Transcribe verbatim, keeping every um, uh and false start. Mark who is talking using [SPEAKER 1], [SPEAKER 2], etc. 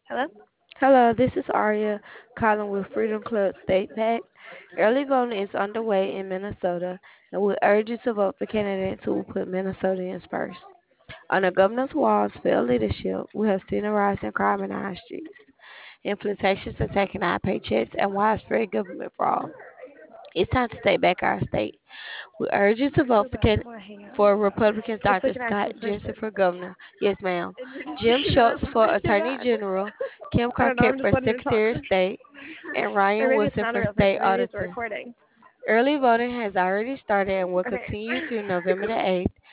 [SPEAKER 1] Hello?
[SPEAKER 2] Hello, this is Aria calling with Freedom Club State PAC. Early voting is underway in Minnesota, and we urge you to vote for candidates who will put Minnesotans first. Under Governor Walz's failed leadership, we have seen a rise in crime in our streets, infiltrations attacking our paychecks, and widespread government fraud. It's time to take back our state. We urge you to vote
[SPEAKER 1] Hold
[SPEAKER 2] for
[SPEAKER 1] on,
[SPEAKER 2] can-
[SPEAKER 1] I want to hang up.
[SPEAKER 2] for Republicans
[SPEAKER 1] It's
[SPEAKER 2] Doctor
[SPEAKER 1] like an
[SPEAKER 2] Scott
[SPEAKER 1] actual
[SPEAKER 2] Jensen
[SPEAKER 1] person.
[SPEAKER 2] for governor. Yes, ma'am.
[SPEAKER 1] And you're
[SPEAKER 2] Jim
[SPEAKER 1] speaking
[SPEAKER 2] Schultz
[SPEAKER 1] over
[SPEAKER 2] for
[SPEAKER 1] my
[SPEAKER 2] Attorney
[SPEAKER 1] back.
[SPEAKER 2] General. Kim
[SPEAKER 1] I don't know, I'm
[SPEAKER 2] Crockett
[SPEAKER 1] just
[SPEAKER 2] for
[SPEAKER 1] letting her talk.
[SPEAKER 2] Secretary of State. And
[SPEAKER 1] Or
[SPEAKER 2] Ryan
[SPEAKER 1] maybe it's
[SPEAKER 2] Wilson
[SPEAKER 1] not a
[SPEAKER 2] for
[SPEAKER 1] real
[SPEAKER 2] State
[SPEAKER 1] person, maybe it's a
[SPEAKER 2] Auditor.
[SPEAKER 1] recording.
[SPEAKER 2] Early voting has already started and will
[SPEAKER 1] Okay.
[SPEAKER 2] continue through November the eighth.